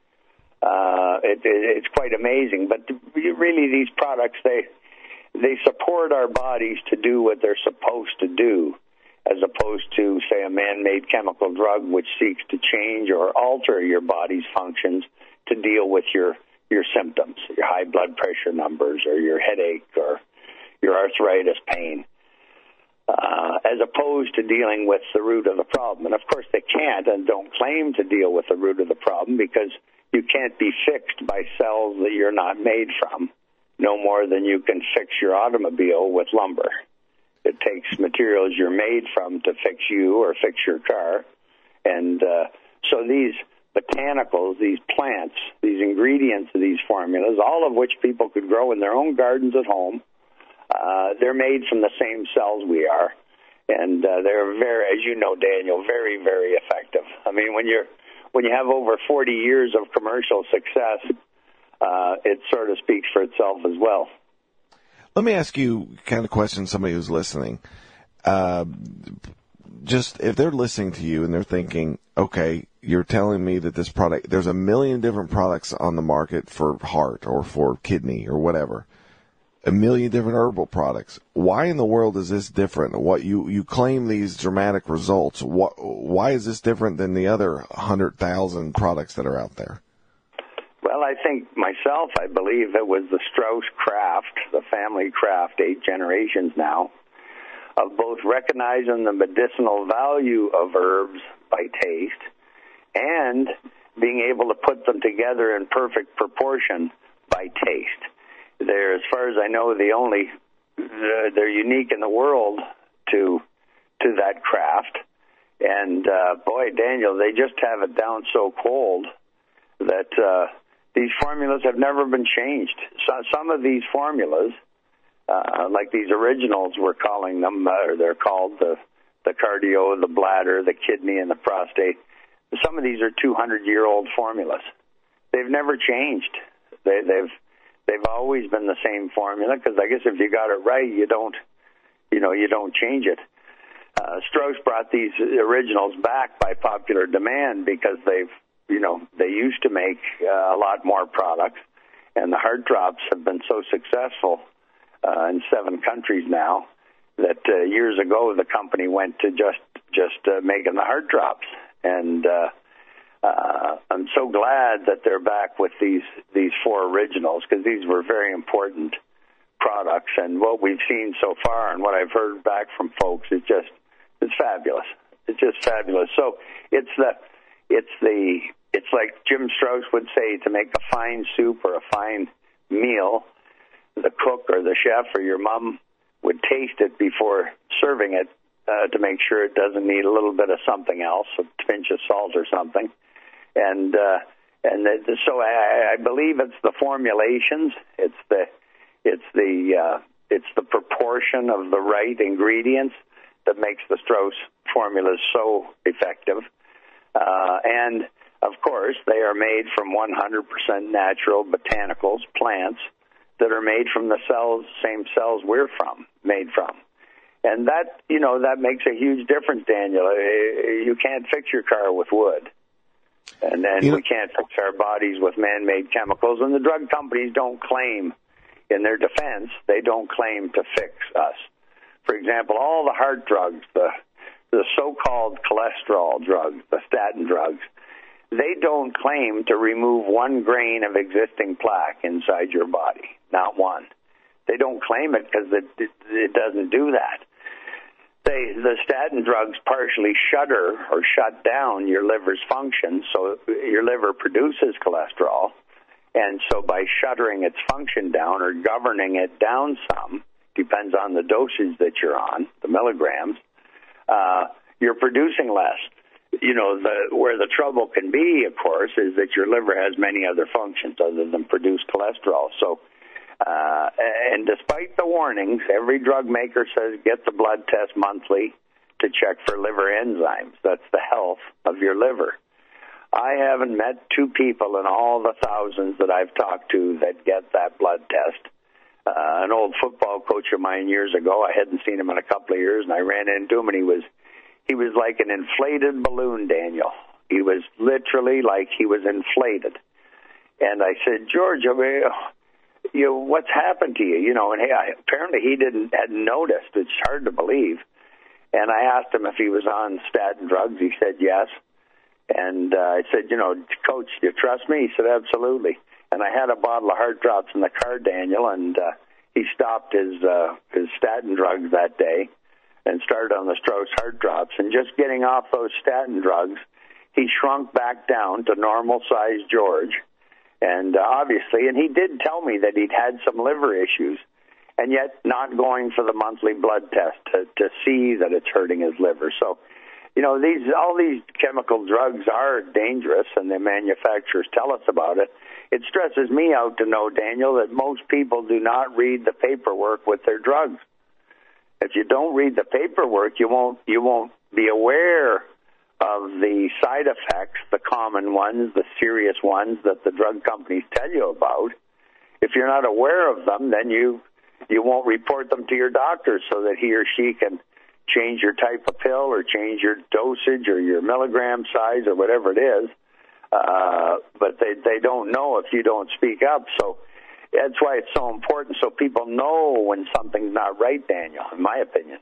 Uh, it, it, it's quite amazing. But really, these products, they they support our bodies to do what they're supposed to do, as opposed to, say, a man-made chemical drug which seeks to change or alter your body's functions to deal with your, your symptoms, your high blood pressure numbers, or your headache, or your arthritis pain. uh, as opposed to dealing with the root of the problem. And, of course, they can't and don't claim to deal with the root of the problem because you can't be fixed by cells that you're not made from, no more than you can fix your automobile with lumber. It takes materials you're made from to fix you or fix your car. And uh, so these botanicals, these plants, these ingredients of these formulas, all of which people could grow in their own gardens at home, uh, they're made from the same cells we are. And uh, they're very, as you know, Daniel, very, very effective. I mean, when you're when you have over forty years of commercial success, uh, it sort of speaks for itself as well. Let me ask you kind of question somebody who's listening. Uh, just if they're listening to you and they're thinking, okay, you're telling me that this product, there's a million different products on the market for heart or for kidney or whatever, a million different herbal products. Why in the world is this different? What you, you claim these dramatic results. What, why is this different than the other one hundred thousand products that are out there? Well, I think myself, I believe it was the Strauss craft, the family craft, eight generations now, of both recognizing the medicinal value of herbs by taste and being able to put them together in perfect proportion by taste. They're, as far as I know, the only, they're unique in the world to to that craft. And, uh, boy, Daniel, they just have it down so cold that uh, these formulas have never been changed. So, some of these formulas, uh, like these originals we're calling them, uh, they're called the, the cardio, the bladder, the kidney, and the prostate. Some of these are two hundred year old formulas. They've never changed. They, they've they've always been the same formula because I guess if you got it right, you don't, you know, you don't change it. Uh, Strauss brought these originals back by popular demand because they've, you know, they used to make uh, a lot more products, and the heart drops have been so successful uh, in seven countries now that uh, years ago the company went to just just uh, making the heart drops. And uh, uh, I'm so glad that they're back with these these four originals because these were very important products. And what we've seen so far and what I've heard back from folks is just it's fabulous. It's just fabulous. So it's the it's the it's like Jim Strauss would say, to make a fine soup or a fine meal, the cook or the chef or your mom would taste it before serving it. Uh, to make sure it doesn't need a little bit of something else, a pinch of salt or something, and uh, and the, so I, I believe it's the formulations, it's the it's the uh, it's the proportion of the right ingredients that makes the Strauss formulas so effective, uh, and of course they are made from one hundred percent natural botanicals, plants that are made from the cells, same cells we're from made from. And that, you know, that makes a huge difference, Daniel. You can't fix your car with wood. And then we can't fix our bodies with man-made chemicals. And the drug companies don't claim, in their defense, they don't claim to fix us. For example, all the heart drugs, the, the so-called cholesterol drugs, the statin drugs, they don't claim to remove one grain of existing plaque inside your body, not one. They don't claim it because it, it, it doesn't do that. They, the statin drugs partially shutter or shut down your liver's function, so your liver produces cholesterol, and so by shuttering its function down or governing it down some, depends on the dosage that you're on, the milligrams, uh, you're producing less. You know, the, where the trouble can be, of course, is that your liver has many other functions other than produce cholesterol. So, uh, and despite the warnings, every drug maker says get the blood test monthly to check for liver enzymes. That's the health of your liver. I haven't met two people in all the thousands that I've talked to that get that blood test. Uh, an old football coach of mine years ago, I hadn't seen him in a couple of years, and I ran into him, and he was he was like an inflated balloon, Daniel. He was literally like he was inflated. And I said, George, I mean, you know, what's happened to you? You know, and he, I, apparently he didn't hadn't noticed. It's hard to believe. And I asked him if he was on statin drugs. He said yes. And uh, I said, you know, Coach, do you trust me? He said, absolutely. And I had a bottle of heart drops in the car, Daniel, and uh, he stopped his uh, his statin drugs that day. and started on the Strauss Heart Drops. And just getting off those statin drugs, he shrunk back down to normal-sized George. And uh, obviously, and he did tell me that he'd had some liver issues, and yet not going for the monthly blood test to, to see that it's hurting his liver. So, you know, these all these chemical drugs are dangerous, and the manufacturers tell us about it. It stresses me out to know, Daniel, that most people do not read the paperwork with their drugs. If you don't read the paperwork, you won't you won't be aware of the side effects, the common ones, the serious ones that the drug companies tell you about. If you're not aware of them, then you you won't report them to your doctor so that he or she can change your type of pill or change your dosage or your milligram size or whatever it is. Uh, but they, they don't know if you don't speak up. So that's why it's so important, so people know when something's not right, Daniel, in my opinion.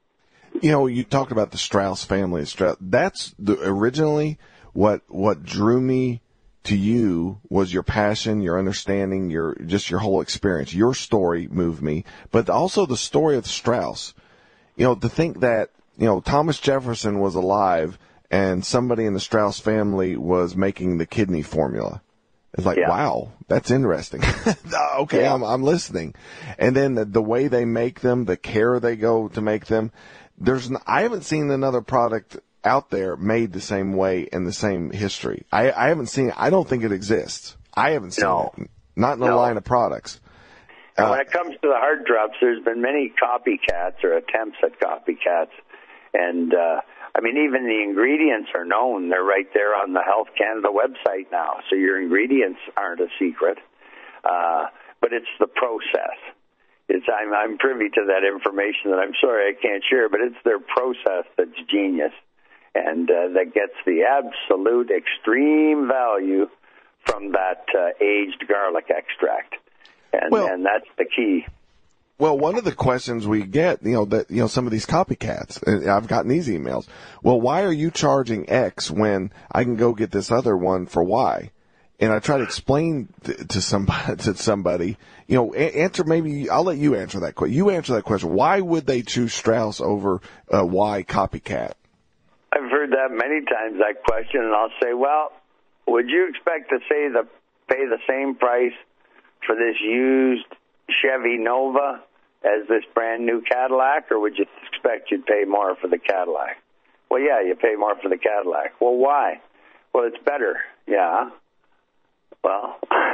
You know, you talked about the Strauss family. Strauss, that's the, originally what what drew me to you was your passion, your understanding, your just your whole experience. Your story moved me, but also the story of Strauss. You know, to think that, you know, Thomas Jefferson was alive and somebody in the Strauss family was making the kidney formula. It's like, yeah. Wow, that's interesting. Okay, yeah. I'm, I'm listening. And then the, the way they make them, the care they go to make them, there's, I haven't seen another product out there made the same way in the same history. I, I haven't seen it. I don't think it exists. I haven't seen no. it. Not in the no. line of products. And uh, when it comes to the heart drops, there's been many copycats or attempts at copycats. And, uh, I mean, even the ingredients are known. They're right there on the Health Canada website now. So your ingredients aren't a secret. Uh, but it's the process. It's, I'm, I'm privy to that information that I'm sorry I can't share, but it's their process that's genius and uh, that gets the absolute extreme value from that uh, aged garlic extract. And, well, and that's the key. Well, one of the questions we get, you know, that, you know, some of these copycats, and I've gotten these emails. Well, why are you charging X when I can go get this other one for Y? And I try to explain to, to somebody, to somebody, you know, answer maybe, I'll let you answer that question. You answer that question. Why would they choose Strauss over uh, Y copycat? I've heard that many times, that question, and I'll say, well, would you expect to say the, pay the same price for this used Chevy Nova as this brand new Cadillac, or would you expect you'd pay more for the Cadillac? Well, yeah, you pay more for the Cadillac. Well, why? Well, it's better. Yeah. Well,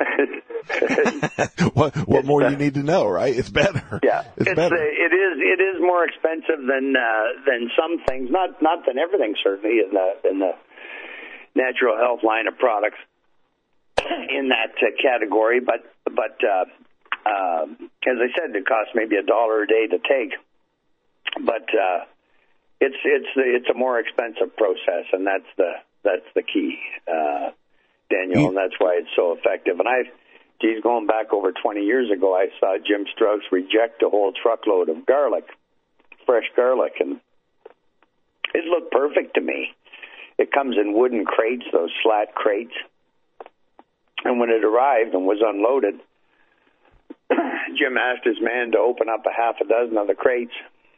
what, what more you need to know, right? It's better. Yeah, it's, it's better. Uh, it is. It is more expensive than uh, than some things. Not not than everything, certainly in the in the natural health line of products in that uh, category. But but uh, uh, as I said, it costs maybe a dollar a day to take. But uh, it's it's it's a more expensive process, and that's the that's the key. Uh, Daniel, and that's why it's so effective. And I've, geez, going back over twenty years ago, I saw Jim Strauss reject a whole truckload of garlic, fresh garlic, and it looked perfect to me. It comes in wooden crates, those slat crates. And when it arrived and was unloaded, Jim asked his man to open up a half a dozen of the crates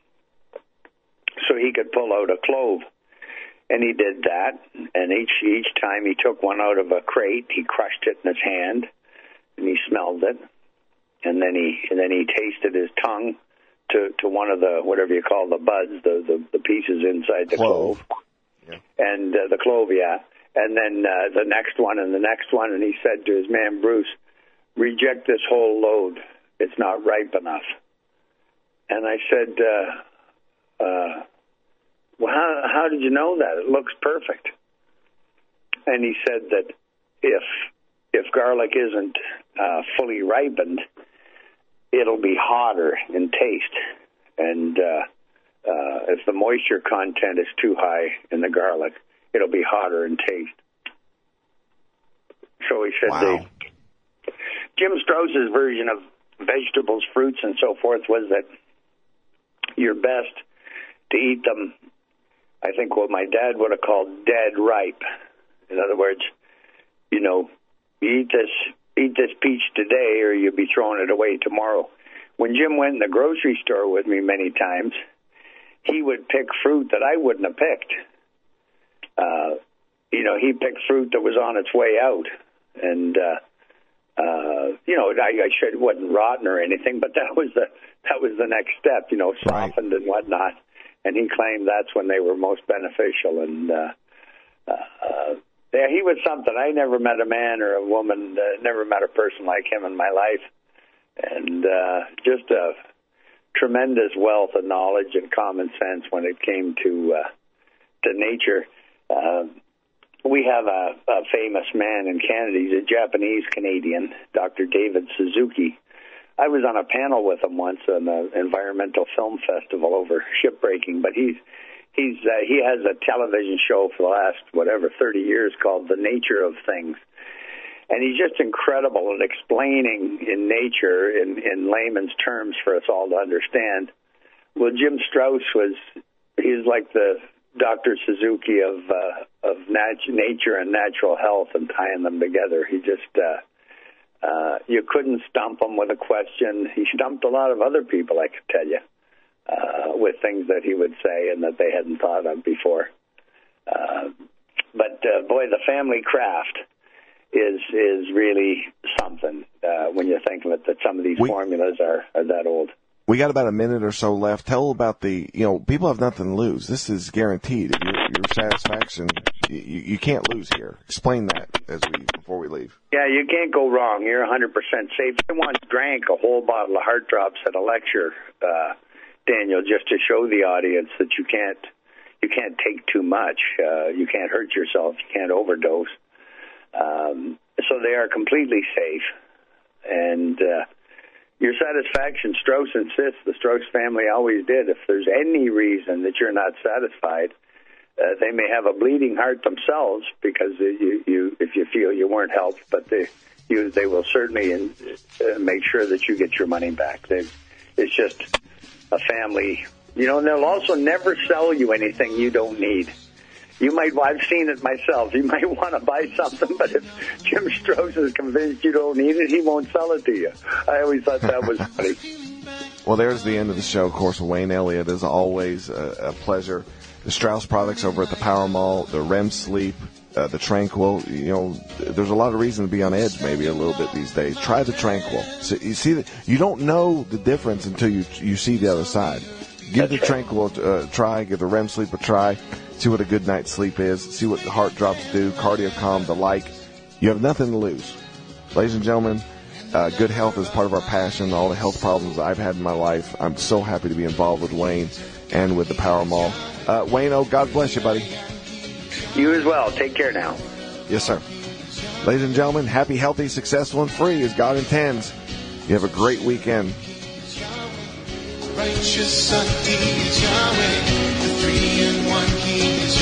so he could pull out a clove. And he did that, and each each time he took one out of a crate, he crushed it in his hand, and he smelled it, and then he and then he tasted his tongue to, to one of the whatever you call the buds, the the, the pieces inside the clove, clove. Yeah. and uh, the clove, yeah, and then uh, the next one and the next one, and he said to his man Bruce, "Reject this whole load; it's not ripe enough." And I said, uh, uh, well, how, how did you know that? It looks perfect. And he said that if if garlic isn't uh, fully ripened, it'll be hotter in taste. And uh, uh, if the moisture content is too high in the garlic, it'll be hotter in taste. So he said, wow. they, Jim Strauss's version of vegetables, fruits, and so forth was that you're best to eat them, I think what my dad would have called dead ripe. In other words, you know, you eat this eat this peach today or you'll be throwing it away tomorrow. When Jim went in the grocery store with me many times, he would pick fruit that I wouldn't have picked. Uh, you know, he picked fruit that was on its way out. And, uh, uh, you know, I, I should, it wasn't rotten or anything, but that was the, that was the next step, you know, softened right. and whatnot. And he claimed that's when they were most beneficial. And, uh, uh, yeah, he was something. I never met a man or a woman, uh, never met a person like him in my life. And, uh, just a tremendous wealth of knowledge and common sense when it came to, uh, to nature. Uh, we have a, a famous man in Canada. He's a Japanese-Canadian, Doctor David Suzuki. I was on a panel with him once on the Environmental Film Festival over shipbreaking, but he's he's uh, he has a television show for the last, whatever, thirty years called The Nature of Things. And he's just incredible at explaining in nature, in, in layman's terms for us all to understand. Well, Jim Strauss was, he's like the Doctor Suzuki of uh, of nat- nature and natural health and tying them together. He just, uh, uh, you couldn't stump him with a question. He stumped a lot of other people, I could tell you, uh, with things that he would say and that they hadn't thought of before. Uh, but, uh, boy, the family craft is is really something uh, when you think of it, that some of these we, formulas are, are that old. We got about a minute or so left. Tell about the, you know, people have nothing to lose. This is guaranteed. Your, your satisfaction, you, you can't lose here. Explain that as we before we leave. Yeah, you can't go wrong. You're one hundred percent safe. I once drank a whole bottle of Heart Drops at a lecture, uh, Daniel, just to show the audience that you can't you can't take too much. Uh, you can't hurt yourself. You can't overdose. Um, so they are completely safe. And uh, your satisfaction, Strauss insists, the Strauss family always did, if there's any reason that you're not satisfied, uh, they may have a bleeding heart themselves because you, you if you feel you weren't helped, but they you, they will certainly in, uh, make sure that you get your money back. They, it's just a family, you know, and they'll also never sell you anything you don't need. You might, well, I've seen it myself. You might want to buy something, but if Jim Strauss is convinced you don't need it, he won't sell it to you. I always thought that was funny. Well, there's the end of the show. Of course, Wayne Elliott, is always a, a pleasure. The Strauss products over at the Power Mall, the R E M Sleep, uh, the Tranquil. You know, there's a lot of reason to be on edge maybe a little bit these days. Try the Tranquil. So you see that you don't know the difference until you you see the other side. Give That's the right. Tranquil a uh, try. Give the R E M Sleep a try. See what a good night's sleep is. See what the Heart Drops do, CardioCalm, the like. You have nothing to lose. Ladies and gentlemen, uh, good health is part of our passion. All the health problems I've had in my life, I'm so happy to be involved with Wayne and with the Power Mall. Uh, Wayne, oh, God bless you, buddy. You as well. Take care now. Yes, sir. Ladies and gentlemen, happy, healthy, successful, and free as God intends. You have a great weekend. Righteous Son, He is Yahweh. The three in one, He is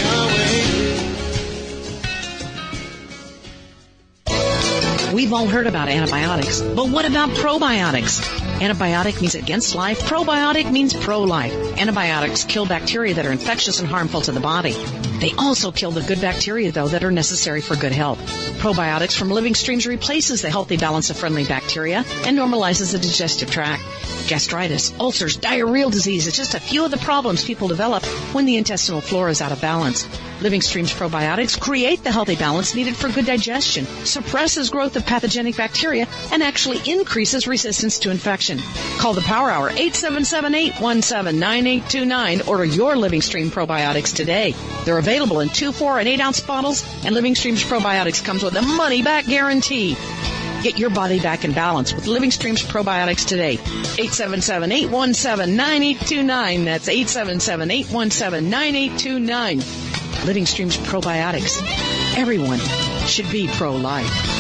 Yahweh. We've all heard about antibiotics, but what about probiotics? Antibiotic means against life. Probiotic means pro-life. Antibiotics kill bacteria that are infectious and harmful to the body. They also kill the good bacteria, though, that are necessary for good health. Probiotics from Living Streams replaces the healthy balance of friendly bacteria and normalizes the digestive tract. Gastritis, ulcers, diarrheal disease is just a few of the problems people develop when the intestinal flora is out of balance. Living Streams probiotics create the healthy balance needed for good digestion, suppresses growth of pathogenic bacteria, and actually increases resistance to infection. Call the Power Hour, eight seven seven, eight one seven, nine eight two nine. Order your Living Stream probiotics today. They're available in two, four, and eight ounce bottles, and Living Streams probiotics comes with a money-back guarantee. Get your body back in balance with Living Streams probiotics today. eight seven seven, eight one seven, nine eight two nine. That's eight seven seven, eight one seven, nine eight two nine. Living Streams probiotics. Everyone should be pro-life.